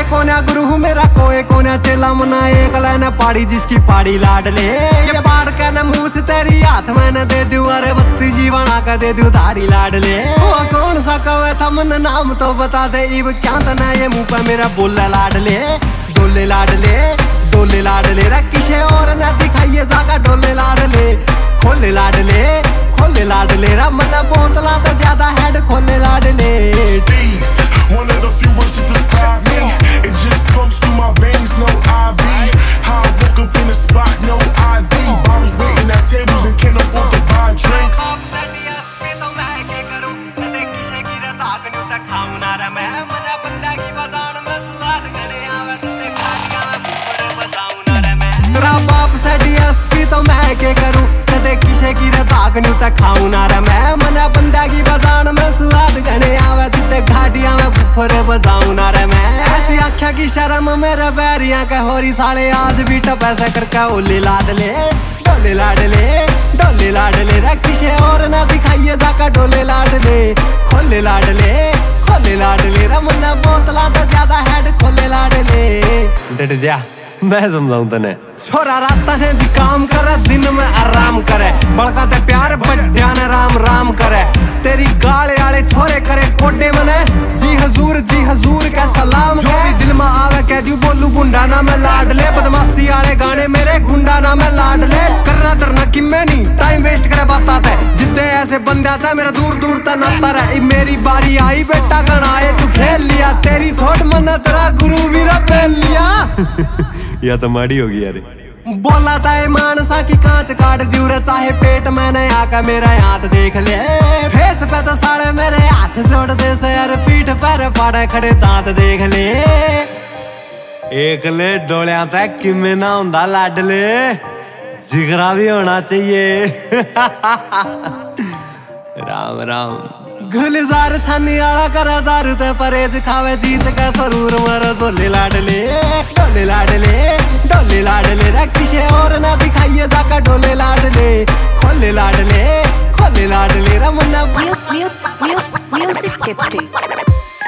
कोन्या गुरु मेरा कोई कोन्या चेला मना एक लाइन पाड़ी जिसकी पाड़ी लाडले ये बाढ़ का न मुंह से तेरी हाथ मैंने दे दूं अरे बत्ती जीवना का दे दूं धारी लाडले वो कौन सा कवे था मन नाम तो बता दे इब क्या तना ये मुंह पे मेरा बोला लाडले डोले लाडले डोले लाडले रे किसे और न दिखाइए जागा डोले लाडले खोले लाडले रा मन बोतला तो ज्यादा हेड खोले लाडले One of the few ones to describe me. It just comes through my veins, no IV. How I woke up in the spot, no ID. Bottles waiting at tables and can't afford to buy drinks. तेरा बाप से DSP तो मैं क्या करूं कदे किसे की रताक न्यू तक खाऊं ना रे मैं मना बंदा की बजान में स्वाद गने आवे जिते घाटियां में फुफर बजाऊं ना रे मैं ऐसी आँखा की शर्म मेरे बैरियां का होरी साले आज भी टपैसे करके ओले लाडले डोले लाडले डोले लाडले रे किसे और ना दिखाइए जाका डोले लाडले खोले लाडले रे मना बोतला तो ज्यादा हेड खोले लाडले डट जा मैं समझाऊं तने छोरा रात है जी काम करे दिन में आराम करे बड़का ते प्यार बड्या ने राम राम करे तेरी गाले आले छोरे करे कोटे मने जी हजूर का सलाम जो भी दिल में आवे कह दियो बोलू गुंडा ना मैं लाडले बदमाशी आले गाने मेरे गुंडा ना मैं लाडले करना तरना कि मैं नहीं टाइम वेस्ट करे बताते जिद्दे ऐसे बंदा था मेरा दूर दूर तक नाता रहा मेरी बारी आई बेटा गणाए तू खेल लिया तेरी छोट मना तेरा गुरु वीरा फेल लिया या तो माड़ी होगी यार बोला था मानसा की कांच काट दियो रे चाहे पेट मैंने आका मेरा हाथ देख ले फेस पे तो साड़े मेरे हाथ जोड़ दे से यार पीठ पर पाड़े खड़े दांत देख ले एक ले डोलिया तक किमें ना हुंदा लाडले जिगरा भी होना चाहिए राम राम गुलजार छानी आला करा दारू ते परहेज खावे जीत का सरूर मर डोले लाडले रे किसे और ना दिखाइए जाका डोले लाडले खोले लाडले रे मन्ना Music Captain.